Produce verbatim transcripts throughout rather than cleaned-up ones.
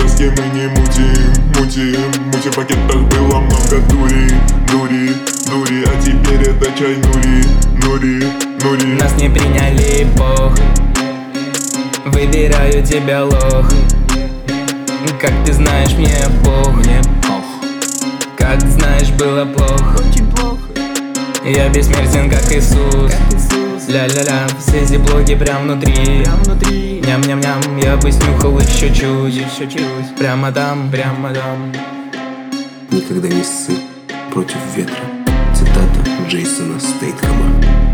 завязке мы не мутим, мутим, мутим. В пакетах было много дури, дури, дури. А теперь это чай нури, нури, нури. Нас не приняли, бог. Выбираю тебя, лох. Как ты знаешь, мне пох, мне пох. Как знаешь, было плохо, очень плохо. Я бессмертен, как Иисус, ля-ля-ля, все эти блоги прям внутри, прям внутри. Ням-ням-ням, я бы снюхал еще чуть, еще чуть. Прямо там, прямо там. Никогда не ссы против ветра. Цитата Джейсона Стейтхэма.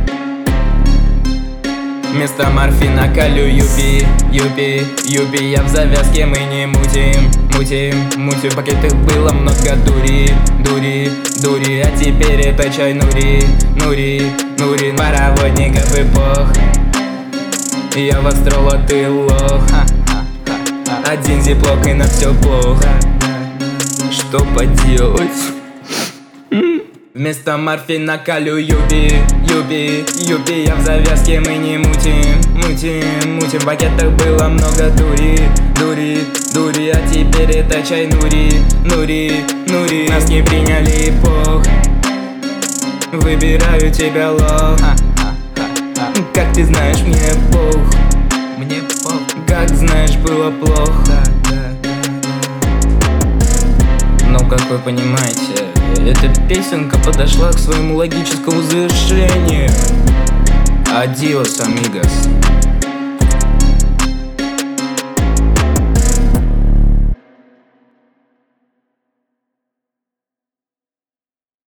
Вместо морфина колю юпи, юпи, юпи. Я в завязке, мы не мутим, мутим, мутим. В пакетах было много дури, дури, дури. А теперь это чай нури, нури, нури. Пароводников эпох. Я вострол, а ты лох. Один зиплок и на все плохо. Что поделать? Вместо морфина колю юби, юби, юби. Я в завязке, мы не мутим, мутим, мутим. В пакетах было много дури, дури, дури. А теперь это чай нури, нури, нури. Нас не приняли, бог. Выбираю тебя, лох. Как ты знаешь, мне пох, мне пох. Как знаешь, было плохо. Но, как вы понимаете, эта песенка подошла к своему логическому завершению. Адиос, амигос.